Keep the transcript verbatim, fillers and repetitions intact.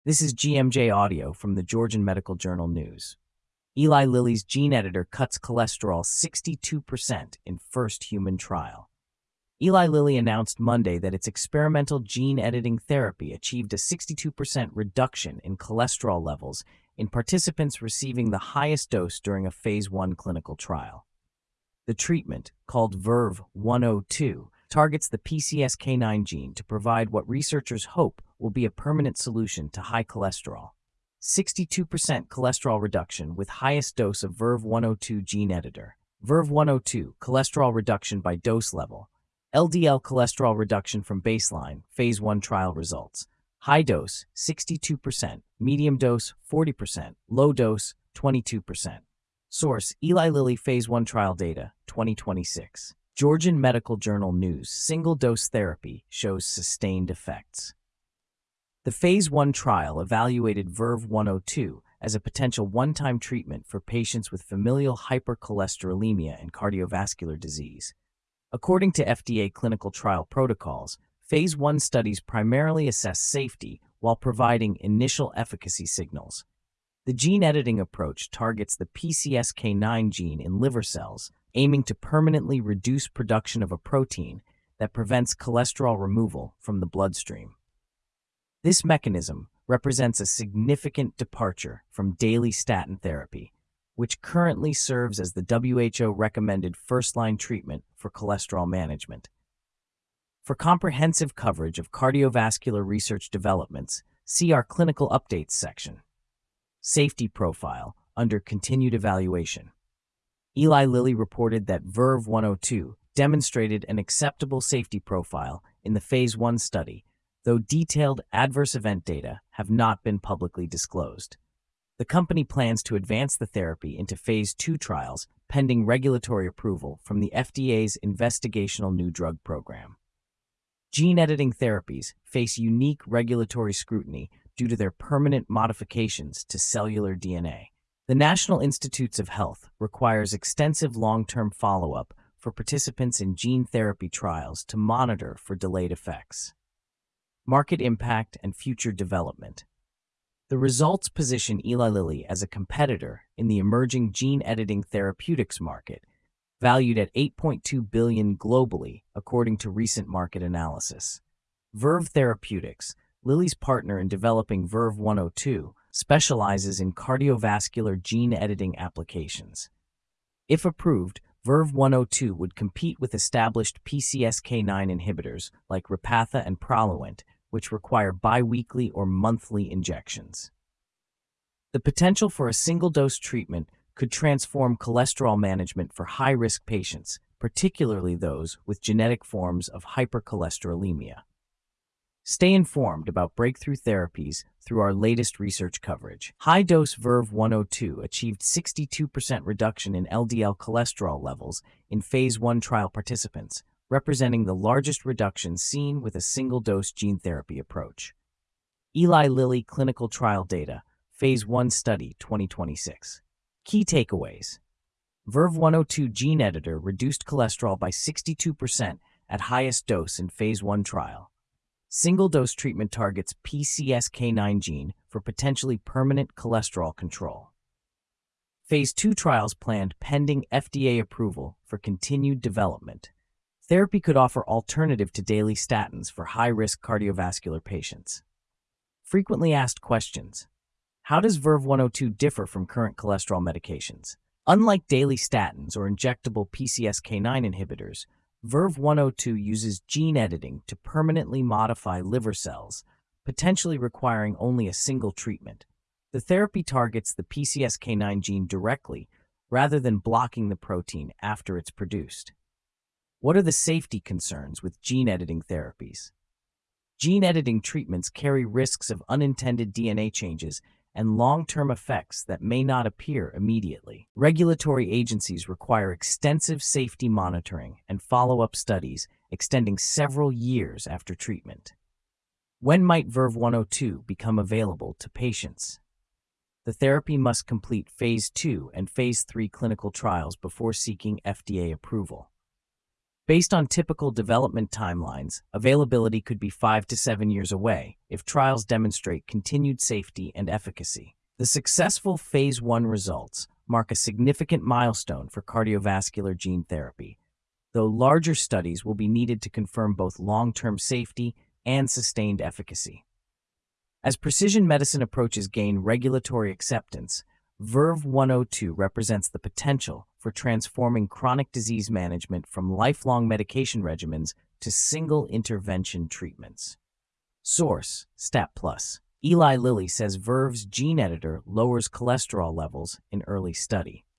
This is G M J Audio from the Georgian Medical Journal News. Eli Lilly's gene editor cuts cholesterol sixty-two percent in first human trial. Eli Lilly announced Monday that its experimental gene editing therapy achieved a sixty-two percent reduction in cholesterol levels in participants receiving the highest dose during a phase one clinical trial. The treatment, called Verve one oh two, targets the P C S K nine gene to provide what researchers hope will be a permanent solution to high cholesterol. sixty-two percent cholesterol reduction with highest dose of Verve one oh two gene editor. Verve one oh two, cholesterol reduction by dose level. L D L cholesterol reduction from baseline, phase one trial results. High dose, sixty-two percent, medium dose, forty percent, low dose, twenty-two percent. Source, Eli Lilly phase one trial data, twenty twenty-six. Georgian Medical Journal News, single-dose therapy shows sustained effects. The phase one trial evaluated Verve one oh two as a potential one-time treatment for patients with familial hypercholesterolemia and cardiovascular disease. According to F D A clinical trial protocols, phase one studies primarily assess safety while providing initial efficacy signals. The gene editing approach targets the P C S K nine gene in liver cells, aiming to permanently reduce production of a protein that prevents cholesterol removal from the bloodstream. This mechanism represents a significant departure from daily statin therapy, which currently serves as the W H O-recommended first-line treatment for cholesterol management. For comprehensive coverage of cardiovascular research developments, see our Clinical Updates section. Safety profile under continued evaluation. Eli Lilly reported that Verve one oh two demonstrated an acceptable safety profile in the phase one study, though detailed adverse event data have not been publicly disclosed. The company plans to advance the therapy into phase two trials pending regulatory approval from the F D A's Investigational New Drug Program. Gene editing therapies face unique regulatory scrutiny due to their permanent modifications to cellular D N A. The National Institutes of Health requires extensive long-term follow-up for participants in gene therapy trials to monitor for delayed effects. Market impact and future development. The results position Eli Lilly as a competitor in the emerging gene editing therapeutics market, valued at eight point two billion dollars globally, according to recent market analysis. Verve Therapeutics, Lilly's partner in developing Verve one oh two, specializes in cardiovascular gene editing applications. If approved, Verve one oh two would compete with established P C S K nine inhibitors like Repatha and Praluent, which require biweekly or monthly injections. The potential for a single-dose treatment could transform cholesterol management for high-risk patients, particularly those with genetic forms of hypercholesterolemia. Stay informed about breakthrough therapies through our latest research coverage. High-dose Verve one oh two achieved sixty-two percent reduction in L D L cholesterol levels in phase one trial participants, representing the largest reduction seen with a single-dose gene therapy approach. Eli Lilly clinical trial data, phase one study twenty twenty-six. Key takeaways. Verve one oh two gene editor reduced cholesterol by sixty-two percent at highest dose in phase one trial. Single-dose treatment targets P C S K nine gene for potentially permanent cholesterol control. Phase two trials planned pending F D A approval for continued development. Therapy could offer alternative to daily statins for high-risk cardiovascular patients. Frequently asked questions. How does Verve one oh two differ from current cholesterol medications? Unlike daily statins or injectable P C S K nine inhibitors, Verve one oh two uses gene editing to permanently modify liver cells, potentially requiring only a single treatment. The therapy targets the P C S K nine gene directly, rather than blocking the protein after it's produced. What are the safety concerns with gene editing therapies? Gene editing treatments carry risks of unintended D N A changes and long-term effects that may not appear immediately. Regulatory agencies require extensive safety monitoring and follow-up studies extending several years after treatment. When might Verve one oh two become available to patients? The therapy must complete phase two and phase three clinical trials before seeking F D A approval. Based on typical development timelines, availability could be five to seven years away if trials demonstrate continued safety and efficacy. The successful phase one results mark a significant milestone for cardiovascular gene therapy, though larger studies will be needed to confirm both long-term safety and sustained efficacy. As precision medicine approaches gain regulatory acceptance, Verve one oh two represents the potential for transforming chronic disease management from lifelong medication regimens to single intervention treatments. Source: Stat Plus. Eli Lilly says Verve's gene editor lowers cholesterol levels in early study.